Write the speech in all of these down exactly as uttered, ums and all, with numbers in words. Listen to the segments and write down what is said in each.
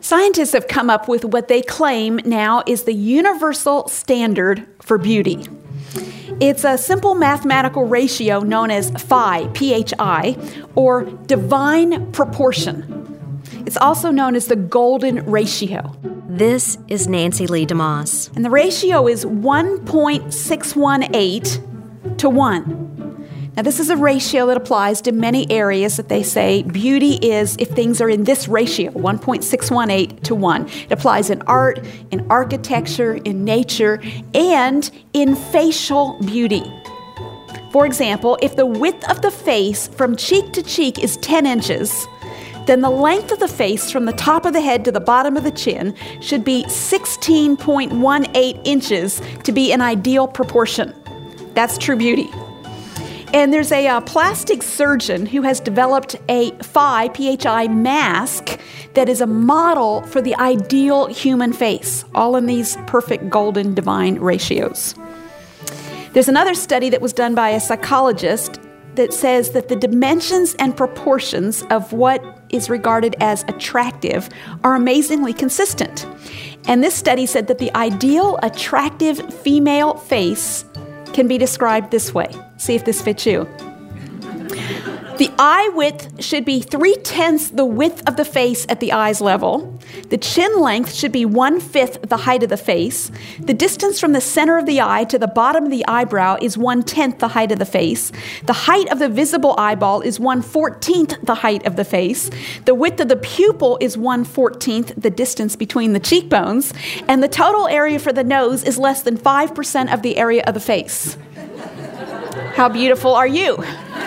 Scientists have come up with what they claim now is the universal standard for beauty. It's a simple mathematical ratio known as phi, P H I, or divine proportion. It's also known as the golden ratio. This is Nancy Lee DeMoss. And the ratio is one point six one eight to one. Now, this is a ratio that applies to many areas that they say beauty is if things are in this ratio, one point six one eight to one. It applies in art, in architecture, in nature, and in facial beauty. For example, if the width of the face from cheek to cheek is ten inches, then the length of the face from the top of the head to the bottom of the chin should be sixteen point one eight inches to be an ideal proportion. That's true beauty. And there's a uh, plastic surgeon who has developed a phi, P H I mask that is a model for the ideal human face, all in these perfect golden divine ratios. There's another study that was done by a psychologist that says that the dimensions and proportions of what is regarded as attractive are amazingly consistent. And this study said that the ideal attractive female face can be described this way. See if this fits you. The eye width should be three-tenths the width of the face at the eye's level. The chin length should be one-fifth the height of the face. The distance from the center of the eye to the bottom of the eyebrow is one-tenth the height of the face. The height of the visible eyeball is one-fourteenth the height of the face. The width of the pupil is one-fourteenth the distance between the cheekbones. And the total area for the nose is less than five percent of the area of the face. How beautiful are you?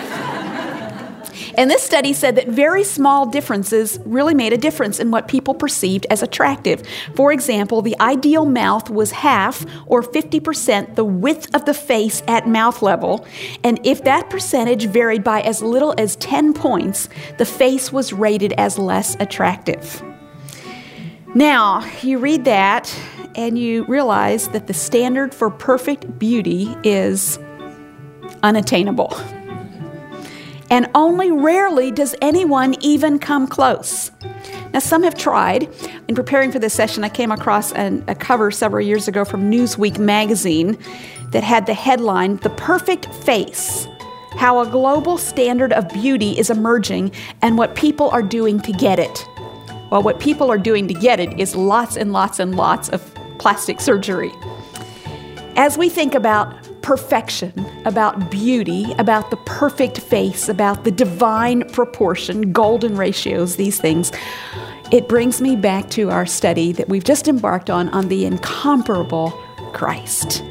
And this study said that very small differences really made a difference in what people perceived as attractive. For example, the ideal mouth was half or fifty percent the width of the face at mouth level. And if that percentage varied by as little as ten points, the face was rated as less attractive. Now, you read that and you realize that the standard for perfect beauty is unattainable. And only rarely does anyone even come close. Now, some have tried. In preparing for this session, I came across an, a cover several years ago from Newsweek magazine that had the headline, "The Perfect Face, How a Global Standard of Beauty is Emerging and What People Are Doing to Get It." Well, what people are doing to get it is lots and lots and lots of plastic surgery. As we think about perfection, about beauty, about the perfect face, about the divine proportion, golden ratios, these things, it brings me back to our study that we've just embarked on, on the incomparable Christ.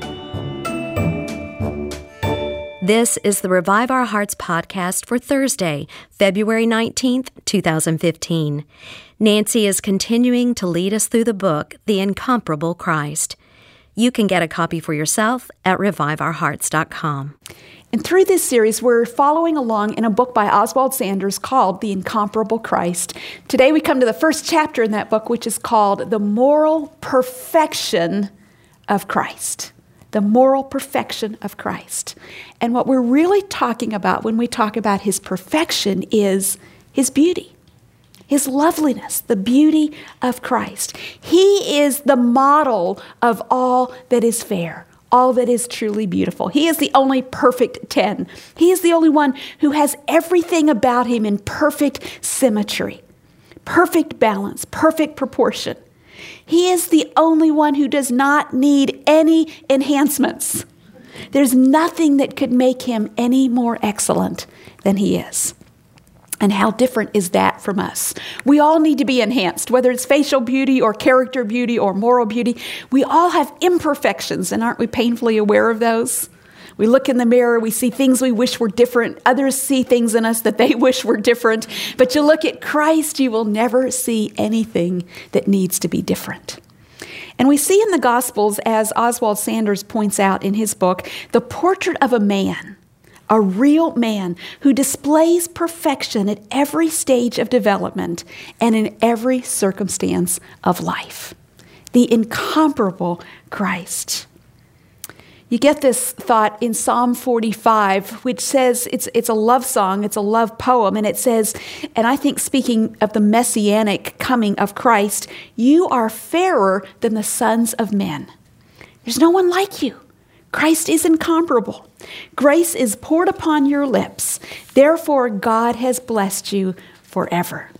This is the Revive Our Hearts podcast for Thursday, February nineteenth, twenty fifteen. Nancy is continuing to lead us through the book, The Incomparable Christ. You can get a copy for yourself at revive our hearts dot com. And through this series, we're following along in a book by Oswald Sanders called The Incomparable Christ. Today we come to the first chapter in that book, which is called The Moral Perfection of Christ. The moral perfection of Christ. And what we're really talking about when we talk about his perfection is his beauty. His loveliness, the beauty of Christ. He is the model of all that is fair, all that is truly beautiful. He is the only perfect ten. He is the only one who has everything about him in perfect symmetry, perfect balance, perfect proportion. He is the only one who does not need any enhancements. There's nothing that could make him any more excellent than he is. And how different is that from us? We all need to be enhanced, whether it's facial beauty or character beauty or moral beauty. We all have imperfections, and aren't we painfully aware of those? We look in the mirror, we see things we wish were different. Others see things in us that they wish were different. But you look at Christ, you will never see anything that needs to be different. And we see in the Gospels, as Oswald Sanders points out in his book, the portrait of a man, a real man who displays perfection at every stage of development and in every circumstance of life. The incomparable Christ. You get this thought in Psalm forty-five, which says it's it's a love song, it's a love poem, and it says, and I think speaking of the messianic coming of Christ, you are fairer than the sons of men. There's no one like you. Christ is incomparable. Grace is poured upon your lips. Therefore, God has blessed you forever.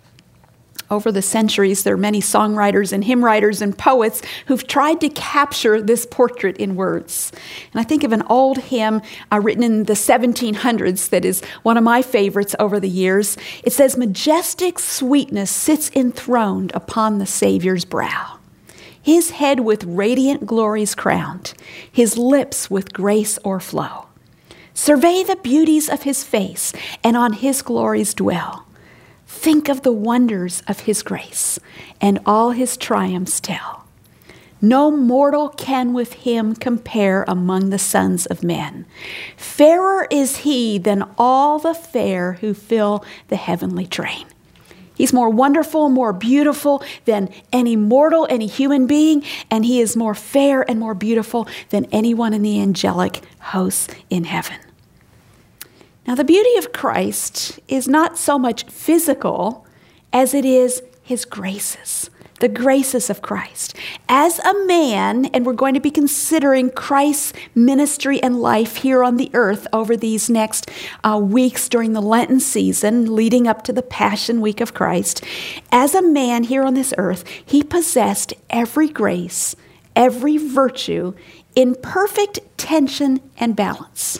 Over the centuries, there are many songwriters and hymn writers and poets who've tried to capture this portrait in words. And I think of an old hymn uh, written in the seventeen hundreds that is one of my favorites over the years. It says, "Majestic sweetness sits enthroned upon the Savior's brow. His head with radiant glories crowned, his lips with grace o'erflow. Survey the beauties of his face, and on his glories dwell. Think of the wonders of his grace, and all his triumphs tell. No mortal can with him compare among the sons of men. Fairer is he than all the fair who fill the heavenly train." He's more wonderful, more beautiful than any mortal, any human being, and he is more fair and more beautiful than anyone in the angelic hosts in heaven. Now, the beauty of Christ is not so much physical as it is his graces, the graces of Christ. As a man, and we're going to be considering Christ's ministry and life here on the earth over these next uh, weeks during the Lenten season, leading up to the Passion Week of Christ. As a man here on this earth, he possessed every grace, every virtue in perfect tension and balance.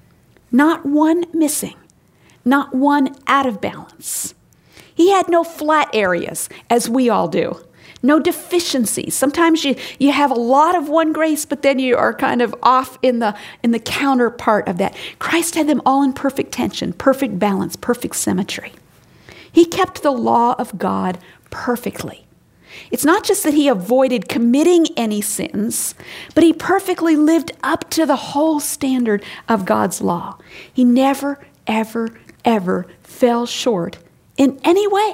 Not one missing, not one out of balance. He had no flat areas, as we all do. No deficiencies. Sometimes you, you have a lot of one grace, but then you are kind of off in the, in the counterpart of that. Christ had them all in perfect tension, perfect balance, perfect symmetry. He kept the law of God perfectly. It's not just that he avoided committing any sins, but he perfectly lived up to the whole standard of God's law. He never, ever, ever fell short in any way.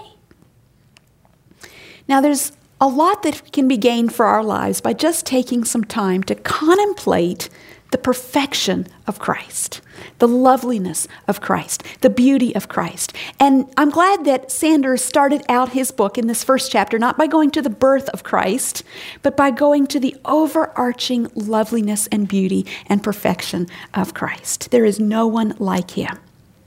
Now, there's a lot that can be gained for our lives by just taking some time to contemplate the perfection of Christ, the loveliness of Christ, the beauty of Christ. And I'm glad that Sanders started out his book in this first chapter, not by going to the birth of Christ, but by going to the overarching loveliness and beauty and perfection of Christ. There is no one like him.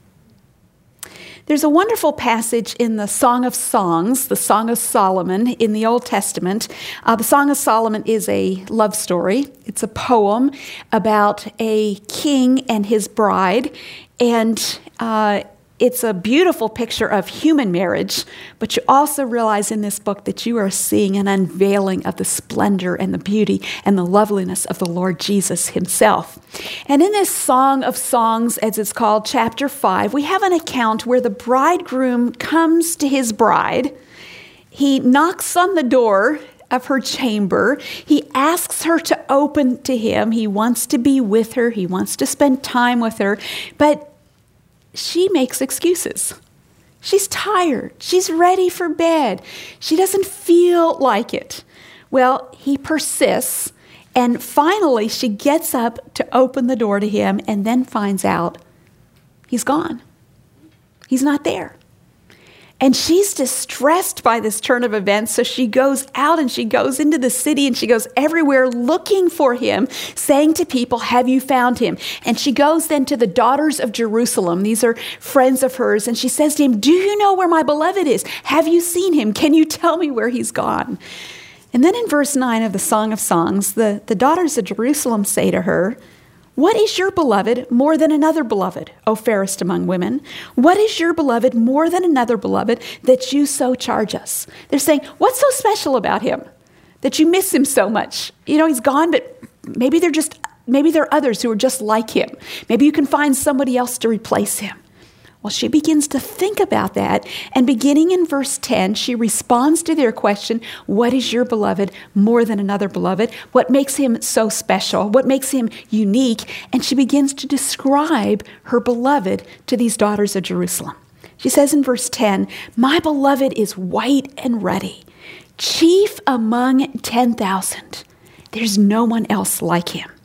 There's a wonderful passage in the Song of Songs, the Song of Solomon in the Old Testament. Uh, the Song of Solomon is a love story. It's a poem about a king and his bride, and uh, it's a beautiful picture of human marriage, but you also realize in this book that you are seeing an unveiling of the splendor and the beauty and the loveliness of the Lord Jesus himself. And in this Song of Songs, as it's called, chapter five, we have an account where the bridegroom comes to his bride. He knocks on the door of her chamber. He asks her to open to him. He wants to be with her. He wants to spend time with her, but she makes excuses. She's tired. She's ready for bed. She doesn't feel like it. Well, he persists, and finally she gets up to open the door to him and then finds out he's gone. He's not there. And she's distressed by this turn of events, so she goes out and she goes into the city and she goes everywhere looking for him, saying to people, "Have you found him?" And she goes then to the daughters of Jerusalem. These are friends of hers. And she says to him, "Do you know where my beloved is? Have you seen him? Can you tell me where he's gone?" And then in verse nine of the Song of Songs, the, the daughters of Jerusalem say to her, "What is your beloved more than another beloved, O fairest among women? What is your beloved more than another beloved that you so charge us?" They're saying, what's so special about him that you miss him so much? You know, he's gone, but maybe they're just, maybe there are others who are just like him. Maybe you can find somebody else to replace him. Well, she begins to think about that, and beginning in verse ten, she responds to their question, what is your beloved more than another beloved? What makes him so special? What makes him unique? And she begins to describe her beloved to these daughters of Jerusalem. She says in verse ten, "My beloved is white and ruddy, chief among ten thousand. There's no one else like him.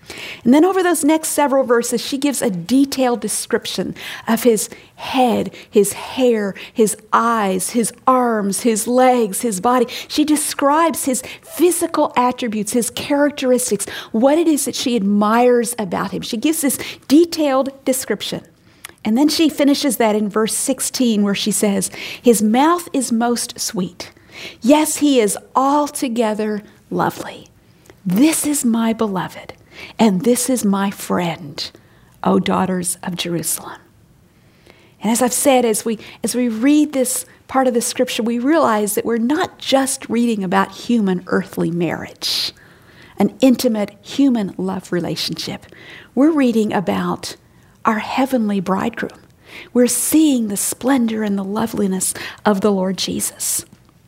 And then over those next several verses, she gives a detailed description of his head, his hair, his eyes, his arms, his legs, his body. She describes his physical attributes, his characteristics, what it is that she admires about him. She gives this detailed description. And then she finishes that in verse sixteen, where she says, his mouth is most sweet. Yes, he is altogether lovely. This is my beloved, and this is my friend, O daughters of Jerusalem. And as I've said, as we as we read this part of the scripture, we realize that we're not just reading about human earthly marriage, an intimate human love relationship. We're reading about our heavenly bridegroom. We're seeing the splendor and the loveliness of the Lord Jesus.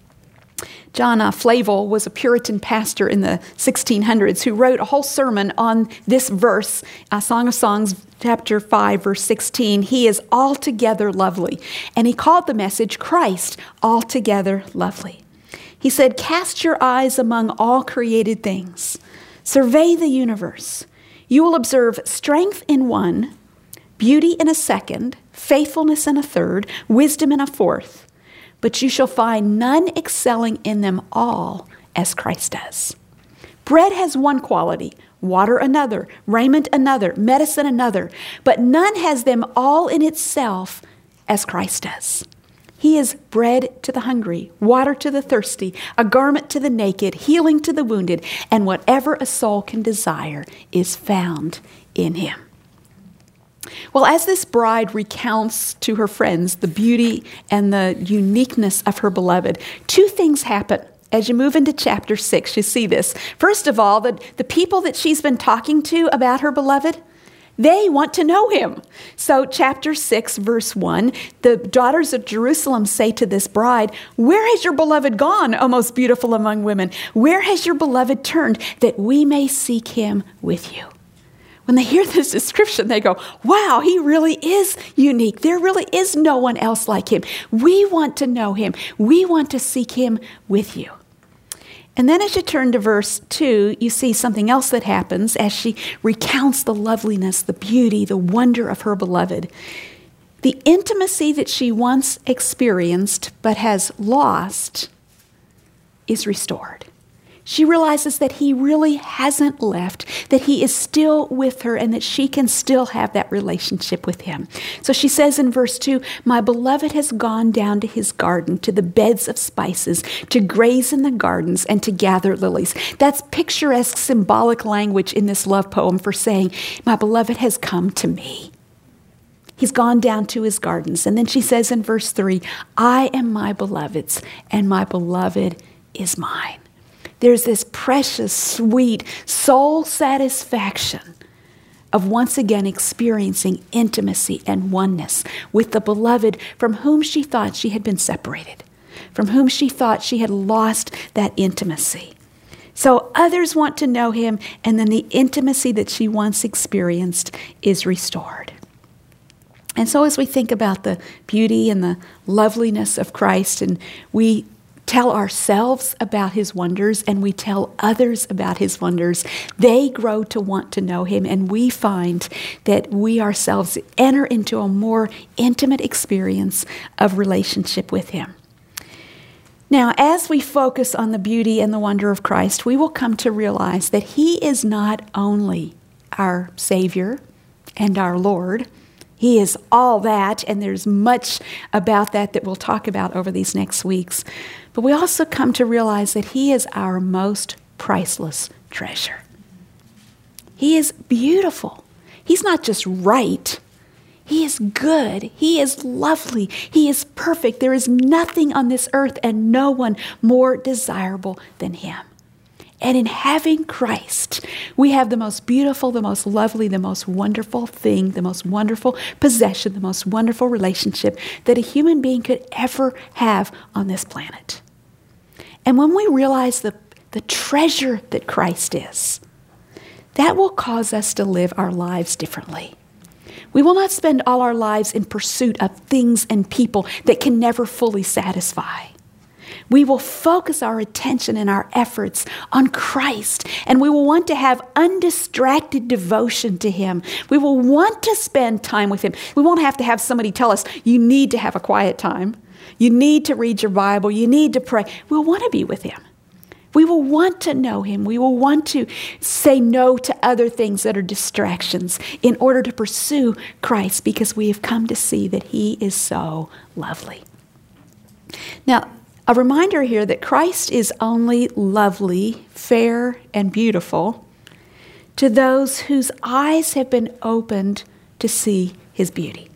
John uh, Flavel was a Puritan pastor in the sixteen hundreds who wrote a whole sermon on this verse, uh, Song of Songs, chapter five, verse sixteen. He is altogether lovely. And he called the message, Christ, altogether lovely. He said, cast your eyes among all created things. Survey the universe. You will observe strength in one, beauty in a second, faithfulness in a third, wisdom in a fourth. But you shall find none excelling in them all as Christ does. Bread has one quality, water another, raiment another, medicine another, but none has them all in itself as Christ does. He is bread to the hungry, water to the thirsty, a garment to the naked, healing to the wounded, and whatever a soul can desire is found in him. Well, as this bride recounts to her friends the beauty and the uniqueness of her beloved, two things happen. As you move into chapter six, you see this. First of all, the, the people that she's been talking to about her beloved, they want to know him. So chapter six, verse one, the daughters of Jerusalem say to this bride, where has your beloved gone, O most beautiful among women? Where has your beloved turned, that we may seek him with you? When they hear this description, they go, wow, he really is unique. There really is no one else like him. We want to know him. We want to seek him with you. And then as you turn to verse two, you see something else that happens as she recounts the loveliness, the beauty, the wonder of her beloved. The intimacy that she once experienced but has lost is restored. She realizes that he really hasn't left, that he is still with her, and that she can still have that relationship with him. So she says in verse two, my beloved has gone down to his garden, to the beds of spices, to graze in the gardens, and to gather lilies. That's picturesque, symbolic language in this love poem for saying, my beloved has come to me. He's gone down to his gardens. And then she says in verse three, I am my beloved's, and my beloved is mine. There's this precious, sweet soul satisfaction of once again experiencing intimacy and oneness with the beloved from whom she thought she had been separated, from whom she thought she had lost that intimacy. So others want to know him, and then the intimacy that she once experienced is restored. And so as we think about the beauty and the loveliness of Christ, and we tell ourselves about his wonders, and we tell others about his wonders, they grow to want to know him, and we find that we ourselves enter into a more intimate experience of relationship with him. Now, as we focus on the beauty and the wonder of Christ, we will come to realize that he is not only our Savior and our Lord. He is all that, and there's much about that that we'll talk about over these next weeks. But we also come to realize that he is our most priceless treasure. He is beautiful. He's not just right. He is good. He is lovely. He is perfect. There is nothing on this earth and no one more desirable than him. And in having Christ, we have the most beautiful, the most lovely, the most wonderful thing, the most wonderful possession, the most wonderful relationship that a human being could ever have on this planet. And when we realize the, the treasure that Christ is, that will cause us to live our lives differently. We will not spend all our lives in pursuit of things and people that can never fully satisfy. We will focus our attention and our efforts on Christ, and we will want to have undistracted devotion to Him. We will want to spend time with Him. We won't have to have somebody tell us, you need to have a quiet time. You need to read your Bible. You need to pray. We'll want to be with Him. We will want to know Him. We will want to say no to other things that are distractions in order to pursue Christ, because we have come to see that He is so lovely. Now, a reminder here that Christ is only lovely, fair, and beautiful to those whose eyes have been opened to see His beauty.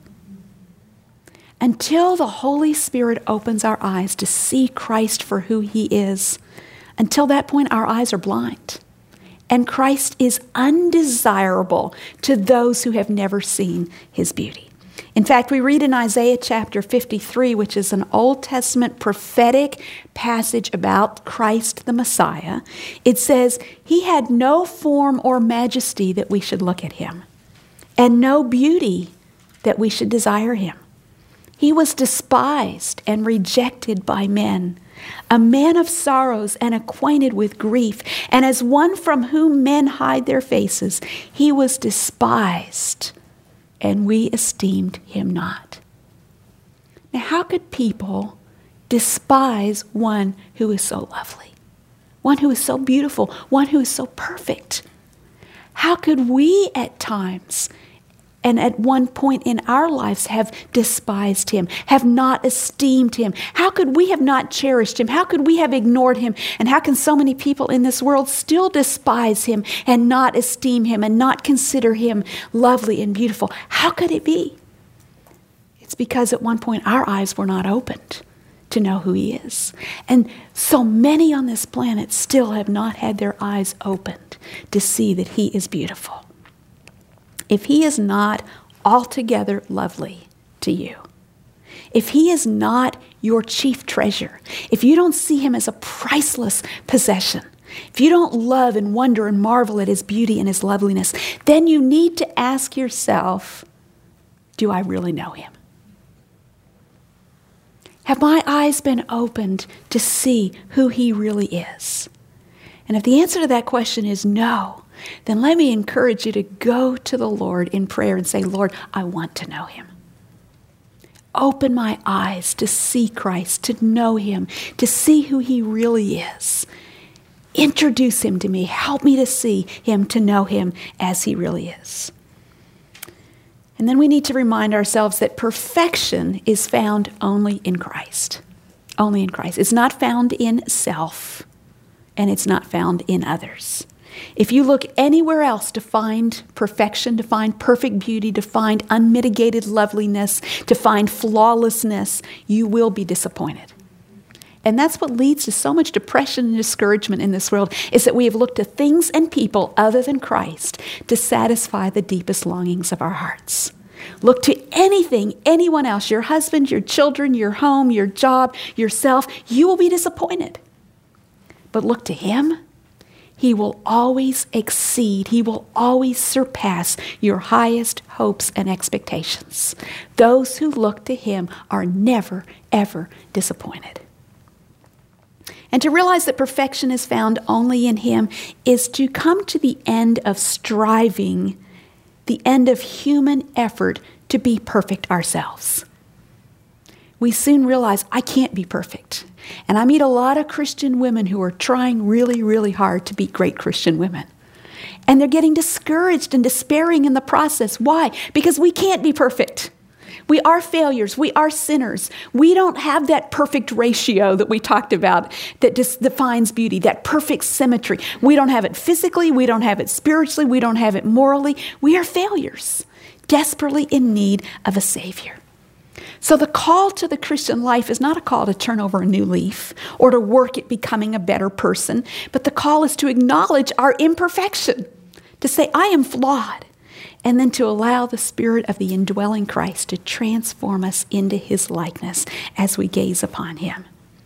Until the Holy Spirit opens our eyes to see Christ for who He is, until that point our eyes are blind. And Christ is undesirable to those who have never seen His beauty. In fact, we read in Isaiah chapter fifty-three, which is an Old Testament prophetic passage about Christ the Messiah. It says, He had no form or majesty that we should look at Him, and no beauty that we should desire Him. He was despised and rejected by men, a man of sorrows and acquainted with grief, and as one from whom men hide their faces, He was despised, and we esteemed Him not. Now, how could people despise one who is so lovely, one who is so beautiful, one who is so perfect? How could we at times and at one point in our lives have despised Him, have not esteemed Him? How could we have not cherished Him? How could we have ignored Him? And how can so many people in this world still despise Him and not esteem Him and not consider Him lovely and beautiful? How could it be? It's because at one point our eyes were not opened to know who He is. And so many on this planet still have not had their eyes opened to see that He is beautiful. If He is not altogether lovely to you, if He is not your chief treasure, if you don't see Him as a priceless possession, if you don't love and wonder and marvel at His beauty and His loveliness, then you need to ask yourself, do I really know Him? Have my eyes been opened to see who He really is? And if the answer to that question is no, then let me encourage you to go to the Lord in prayer and say, Lord, I want to know Him. Open my eyes to see Christ, to know Him, to see who He really is. Introduce Him to me. Help me to see Him, to know Him as He really is. And then we need to remind ourselves that perfection is found only in Christ. Only in Christ. It's not found in self, and it's not found in others. If you look anywhere else to find perfection, to find perfect beauty, to find unmitigated loveliness, to find flawlessness, you will be disappointed. And that's what leads to so much depression and discouragement in this world, is that we have looked to things and people other than Christ to satisfy the deepest longings of our hearts. Look to anything, anyone else, your husband, your children, your home, your job, yourself, you will be disappointed. But look to Him. He will always exceed, He will always surpass your highest hopes and expectations. Those who look to Him are never, ever disappointed. And to realize that perfection is found only in Him is to come to the end of striving, the end of human effort to be perfect ourselves. We soon realize, I can't be perfect. And I meet a lot of Christian women who are trying really, really hard to be great Christian women. And they're getting discouraged and despairing in the process. Why? Because we can't be perfect. We are failures. We are sinners. We don't have that perfect ratio that we talked about that just defines beauty, that perfect symmetry. We don't have it physically. We don't have it spiritually. We don't have it morally. We are failures, desperately in need of a Savior. So the call to the Christian life is not a call to turn over a new leaf or to work at becoming a better person, but the call is to acknowledge our imperfection, to say, I am flawed, and then to allow the Spirit of the indwelling Christ to transform us into His likeness as we gaze upon Him.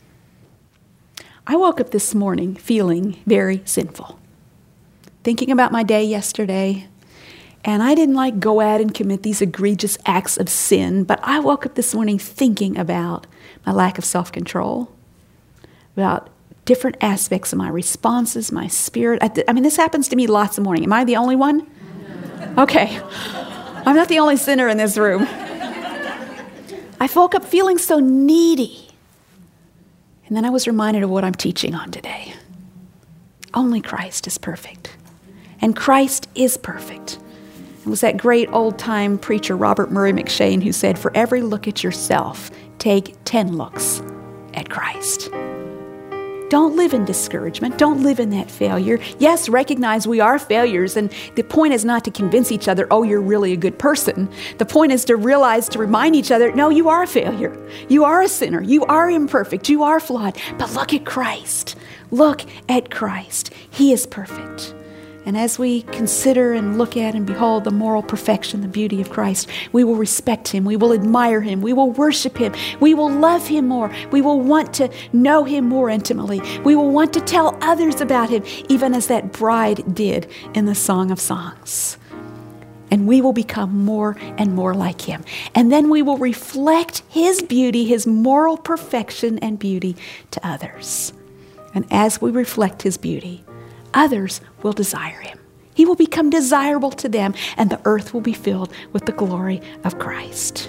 I woke up this morning feeling very sinful, thinking about my day yesterday. And I didn't like go out and commit these egregious acts of sin, but I woke up this morning thinking about my lack of self-control, about different aspects of my responses, my spirit. I, I mean, this happens to me lots of morning. Am I the only one? Okay. I'm not the only sinner in this room. I woke up feeling so needy. And then I was reminded of what I'm teaching on today. Only Christ is perfect. And Christ is perfect. It was that great old-time preacher, Robert Murray McShane, who said, for every look at yourself, take ten looks at Christ. Don't live in discouragement. Don't live in that failure. Yes, recognize we are failures, and the point is not to convince each other, oh, you're really a good person. The point is to realize, to remind each other, no, you are a failure. You are a sinner. You are imperfect. You are flawed. But look at Christ. Look at Christ. He is perfect. And as we consider and look at and behold the moral perfection, the beauty of Christ, we will respect him. We will admire him. We will worship him. We will love him more. We will want to know him more intimately. We will want to tell others about him, even as that bride did in the Song of Songs. And we will become more and more like him. And then we will reflect his beauty, his moral perfection and beauty to others. And as we reflect his beauty, others will desire him. He will become desirable to them, and the earth will be filled with the glory of Christ.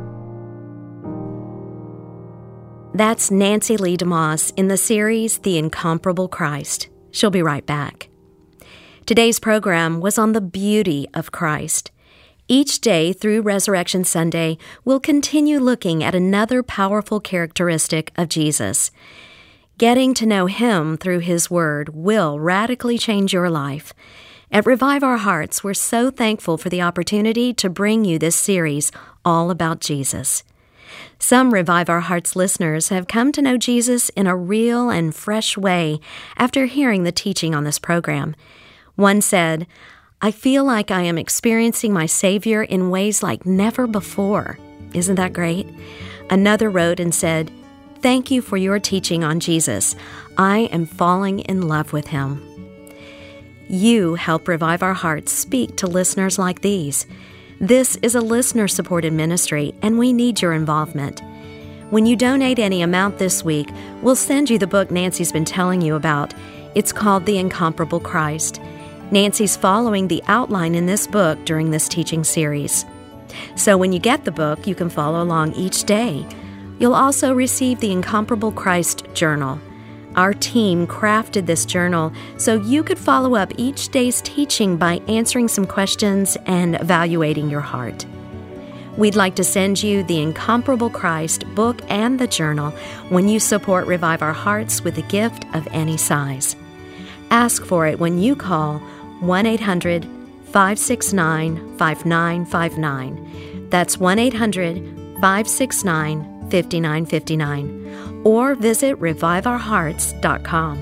That's Nancy Lee DeMoss in the series, The Incomparable Christ. She'll be right back. Today's program was on the beauty of Christ. Each day through Resurrection Sunday, we'll continue looking at another powerful characteristic of Jesus. Getting to know him through his word will radically change your life. At Revive Our Hearts, we're so thankful for the opportunity to bring you this series all about Jesus. Some Revive Our Hearts listeners have come to know Jesus in a real and fresh way after hearing the teaching on this program. One said, I feel like I am experiencing my Savior in ways like never before. Isn't that great? Another wrote and said, thank you for your teaching on Jesus. I am falling in love with him. You help Revive Our Hearts speak to listeners like these. This is a listener-supported ministry, and we need your involvement. When you donate any amount this week, we'll send you the book Nancy's been telling you about. It's called The Incomparable Christ. Nancy's following the outline in this book during this teaching series. So when you get the book, you can follow along each day. You'll also receive the Incomparable Christ Journal. Our team crafted this journal so you could follow up each day's teaching by answering some questions and evaluating your heart. We'd like to send you the Incomparable Christ book and the journal when you support Revive Our Hearts with a gift of any size. Ask for it when you call one eight hundred, five six nine, five nine five nine. That's one eight hundred, five six nine, five nine five nine, or visit revive our hearts dot com.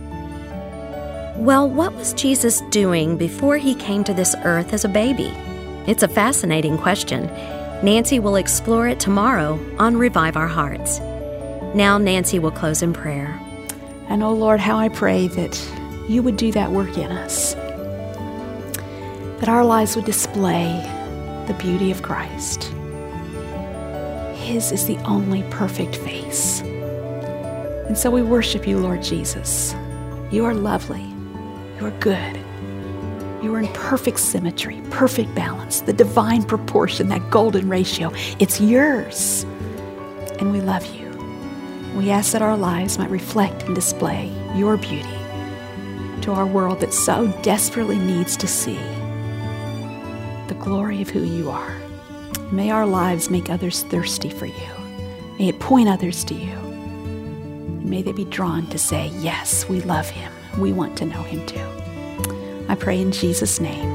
Well, what was Jesus doing before he came to this earth as a baby? It's a fascinating question. Nancy will explore it tomorrow on Revive Our Hearts. Now Nancy will close in prayer. And oh Lord, how I pray that you would do that work in us, that our lives would display the beauty of Christ. His is the only perfect face. And so we worship you, Lord Jesus. You are lovely. You are good. You are in perfect symmetry, perfect balance, the divine proportion, that golden ratio. It's yours. And we love you. We ask that our lives might reflect and display your beauty to our world that so desperately needs to see the glory of who you are. May our lives make others thirsty for you. May it point others to you. And may they be drawn to say, yes, we love him. We want to know him too. I pray in Jesus' name.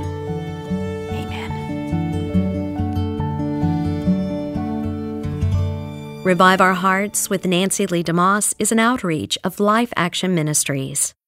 Amen. Revive Our Hearts with Nancy Lee DeMoss is an outreach of Life Action Ministries.